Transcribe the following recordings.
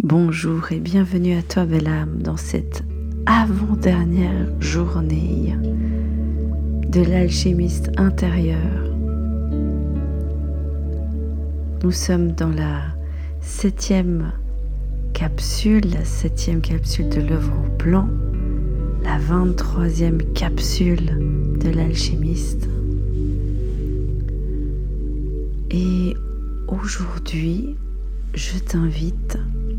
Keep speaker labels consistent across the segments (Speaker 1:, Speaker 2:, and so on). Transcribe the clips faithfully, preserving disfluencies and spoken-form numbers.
Speaker 1: Bonjour et bienvenue à toi, belle âme, dans cette avant-dernière journée de l'alchimiste intérieur. Nous sommes dans la septième capsule, la septième capsule de l'œuvre au plan, la vingt-troisième capsule de l'alchimiste. Et aujourd'hui, je t'invite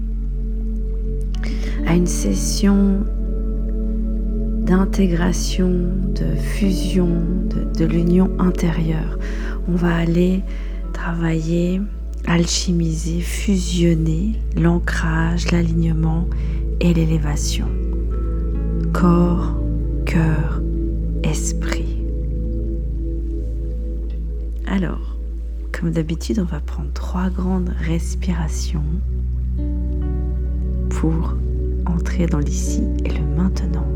Speaker 1: à une session d'intégration, de fusion, de, de l'union intérieure. On va aller travailler, alchimiser, fusionner l'ancrage, l'alignement et l'élévation. Corps, cœur, esprit. Alors, comme d'habitude, on va prendre trois grandes respirations pour entrer dans l'ici et le maintenant.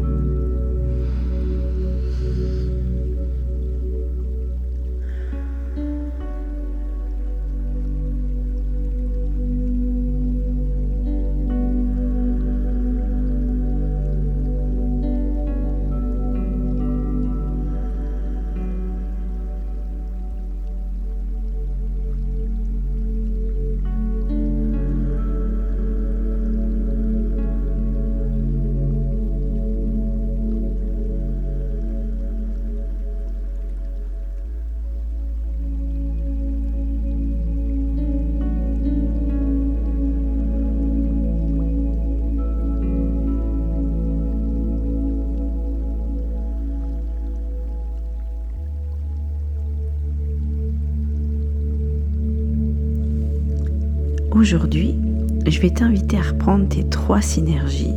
Speaker 1: Aujourd'hui, je vais t'inviter à reprendre tes trois synergies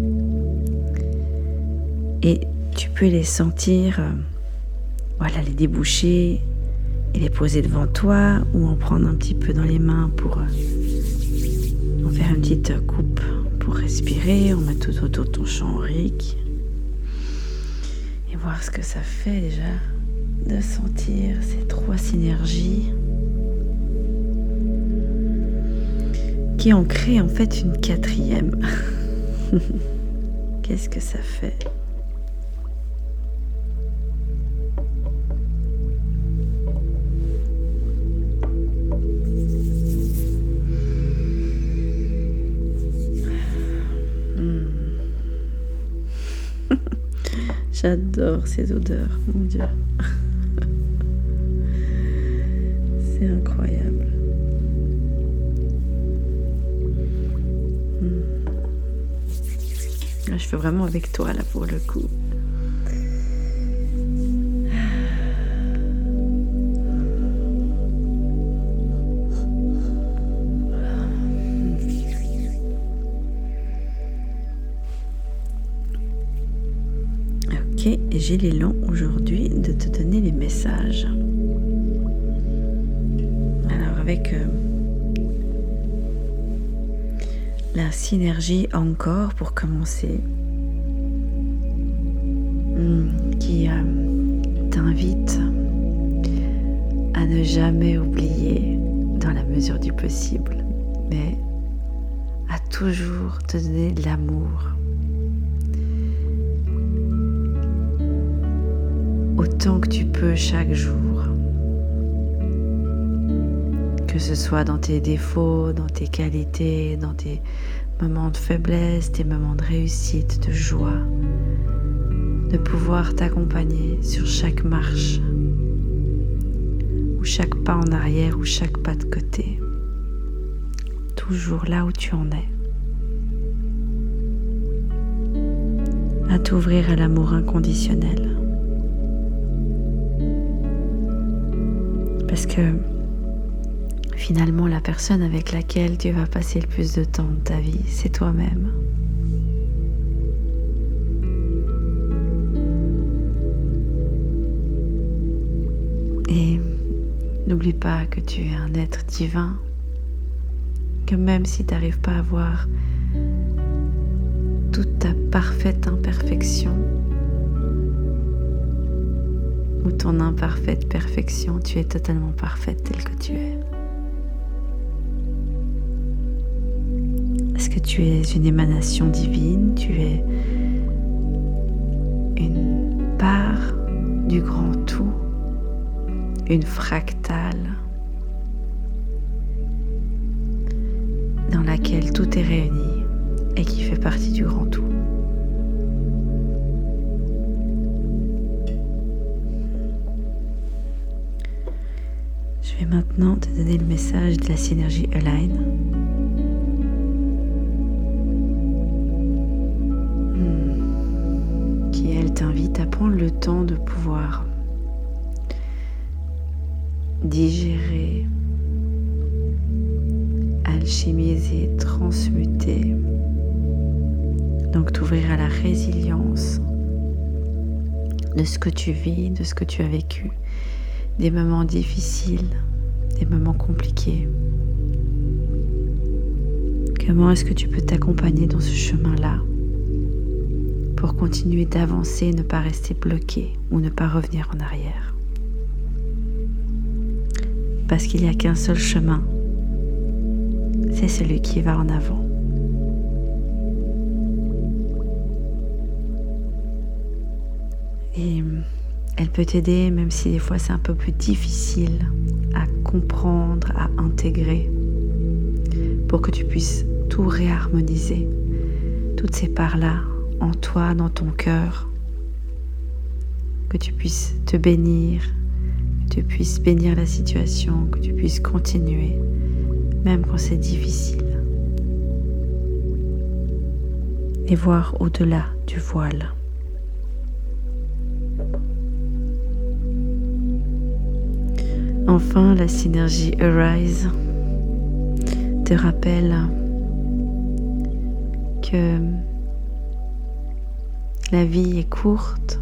Speaker 1: et tu peux les sentir, euh, voilà, les déboucher et les poser devant toi ou en prendre un petit peu dans les mains pour euh, en faire une petite coupe pour respirer, en mettre tout autour de ton champ aurique et voir ce que ça fait déjà de sentir ces trois synergies qui en crée en fait une quatrième. Qu'est-ce que ça fait ? hmm. J'adore ces odeurs, mon Dieu. C'est incroyable. Là, je fais vraiment avec toi, là, pour le coup. Ok, et j'ai l'élan aujourd'hui de te donner les messages. Alors, avec... Euh, la synergie encore pour commencer, qui euh, t'invite à ne jamais oublier dans la mesure du possible, mais à toujours te donner de l'amour. Autant que tu peux chaque jour. Que ce soit dans tes défauts, dans tes qualités, dans tes moments de faiblesse, tes moments de réussite, de joie, de pouvoir t'accompagner sur chaque marche, ou chaque pas en arrière, ou chaque pas de côté, toujours là où tu en es, à t'ouvrir à l'amour inconditionnel. Parce que finalement, la personne avec laquelle tu vas passer le plus de temps de ta vie, c'est toi-même. Et n'oublie pas que tu es un être divin, que même si tu n'arrives pas à voir toute ta parfaite imperfection, ou ton imparfaite perfection, tu es totalement parfaite telle que tu es. Parce que tu es une émanation divine, tu es une part du grand tout, une fractale dans laquelle tout est réuni et qui fait partie du grand tout. Je vais maintenant te donner le message de la synergie Align. Hmm. Qui, elle, t'invite à prendre le temps de pouvoir digérer, alchimiser, transmuter. Donc t'ouvrir à la résilience de ce que tu vis, de ce que tu as vécu, des moments difficiles, des moments compliqués. Comment est-ce que tu peux t'accompagner dans ce chemin-là pour continuer d'avancer, ne pas rester bloqué ou ne pas revenir en arrière? Parce qu'il n'y a qu'un seul chemin, c'est celui qui va en avant. Et elle peut t'aider, même si des fois c'est un peu plus difficile à comprendre, à intégrer, pour que tu puisses tout réharmoniser, toutes ces parts-là en toi, dans ton cœur, que tu puisses te bénir, que tu puisses bénir la situation, que tu puisses continuer, même quand c'est difficile, et voir au-delà du voile. Enfin, la synergie Arise te rappelle que la vie est courte,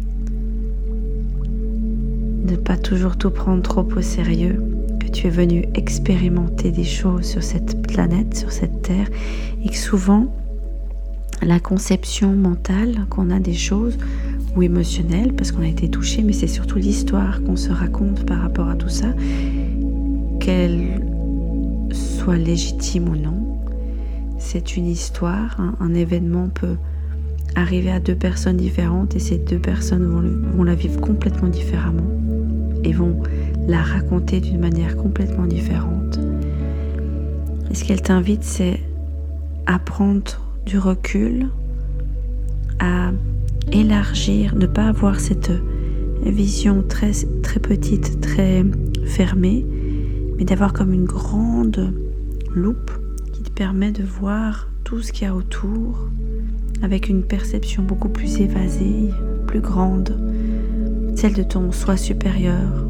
Speaker 1: ne pas toujours tout prendre trop au sérieux, que tu es venu expérimenter des choses sur cette planète, sur cette terre, et que souvent la conception mentale qu'on a des choses ou émotionnelle, parce qu'on a été touché, mais c'est surtout l'histoire qu'on se raconte par rapport à tout ça, qu'elle soit légitime ou non. C'est une histoire, hein, un événement peut arriver à deux personnes différentes et ces deux personnes vont, le, vont la vivre complètement différemment et vont la raconter d'une manière complètement différente. Et ce qu'elle t'invite, c'est à prendre du recul, à élargir, ne pas avoir cette vision très, très petite, très fermée, mais d'avoir comme une grande loupe qui te permet de voir tout ce qu'il y a autour avec une perception beaucoup plus évasée, plus grande, celle de ton soi supérieur.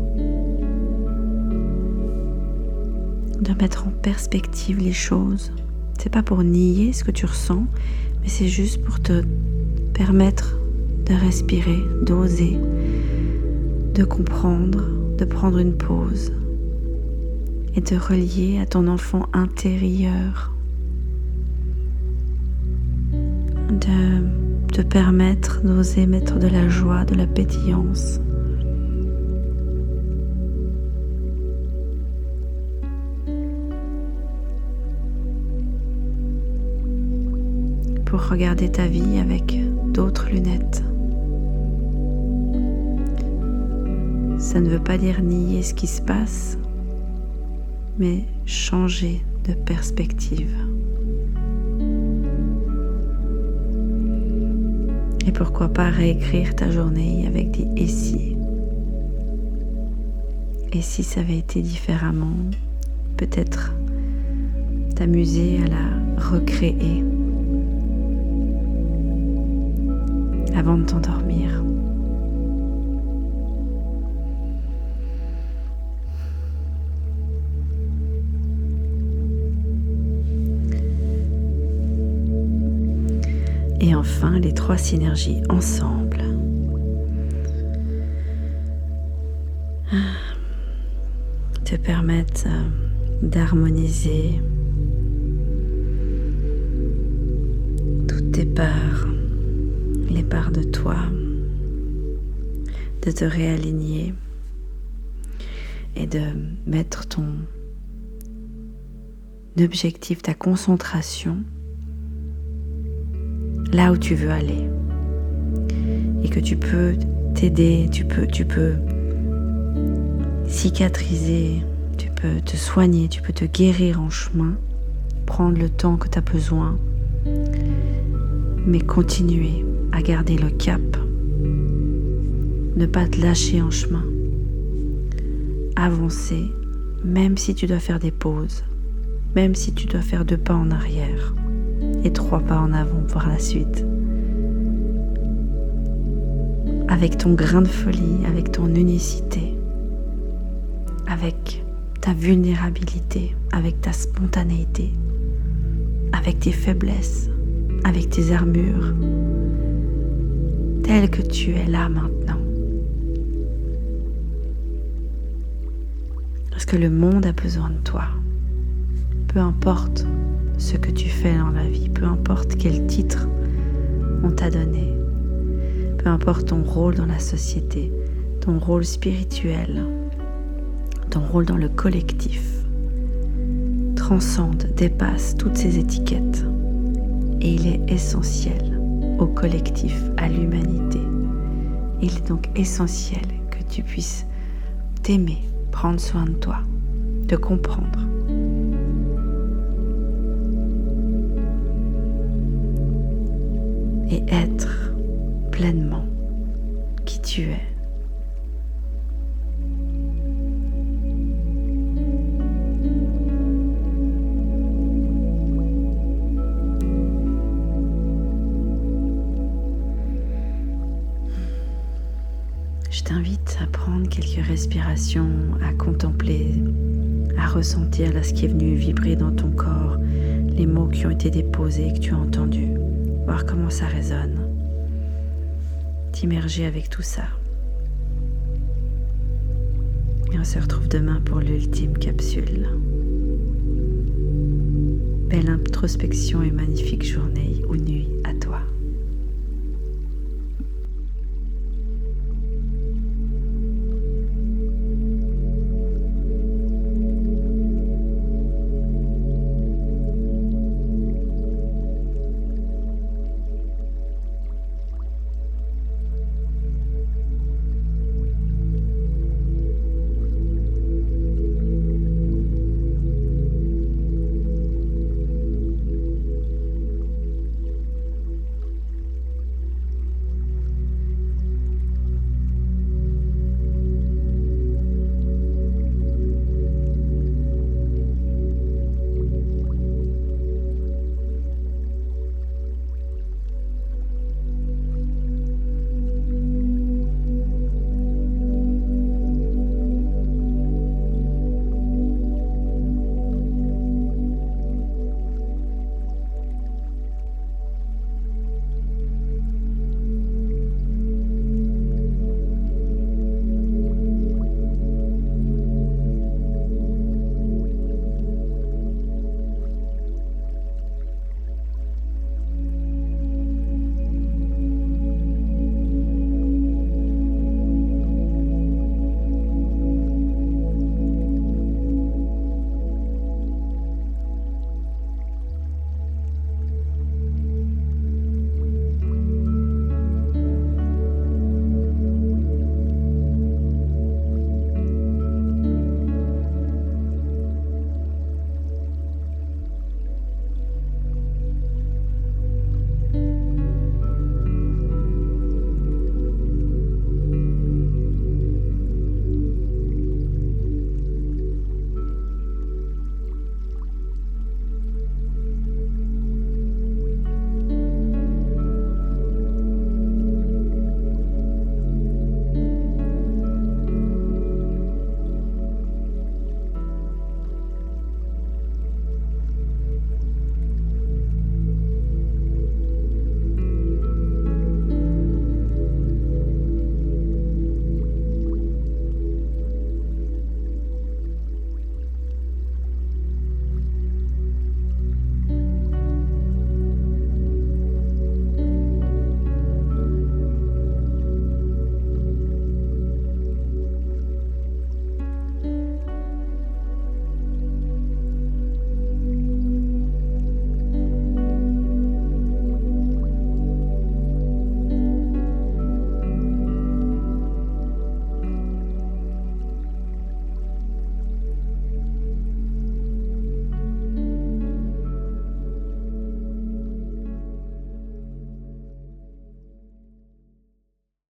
Speaker 1: De mettre en perspective les choses. C'est pas pour nier ce que tu ressens, mais c'est juste pour te permettre de respirer, d'oser, de comprendre, de prendre une pause et de relier à ton enfant intérieur, de te permettre d'oser mettre de la joie, de la pétillance. Pour regarder ta vie avec d'autres lunettes. Ça ne veut pas dire nier ce qui se passe, mais changer de perspective. Et pourquoi pas réécrire ta journée avec des « et si ». Et si ça avait été différemment, peut-être t'amuser à la recréer avant de t'endormir. Et enfin, les trois synergies ensemble. Te permettent d'harmoniser toutes tes parts, les parts de toi, de te réaligner et de mettre ton objectif, ta concentration là où tu veux aller. Et que tu peux t'aider, tu peux, tu peux cicatriser, tu peux te soigner, tu peux te guérir en chemin, prendre le temps que tu as besoin, mais continuer à garder le cap, ne pas te lâcher en chemin, avancer, même si tu dois faire des pauses, même si tu dois faire deux pas en arrière et trois pas en avant pour la suite. Avec ton grain de folie, avec ton unicité, avec ta vulnérabilité, avec ta spontanéité, avec tes faiblesses, avec tes armures, tel que tu es là maintenant. Parce que le monde a besoin de toi. Peu importe ce que tu fais dans la vie, peu importe quel titre on t'a donné, peu importe ton rôle dans la société, ton rôle spirituel, ton rôle dans le collectif, transcende, dépasse toutes ces étiquettes. Et il est essentiel au collectif, à l'humanité. Il est donc essentiel que tu puisses t'aimer, prendre soin de toi, te comprendre. Et être pleinement qui tu es. Je t'invite à prendre quelques respirations, à contempler, à ressentir là ce qui est venu vibrer dans ton corps, les mots qui ont été déposés, que tu as entendus, voir comment ça résonne, t'immerger avec tout ça. Et on se retrouve demain pour l'ultime capsule. Belle introspection et magnifique journée ou nuit.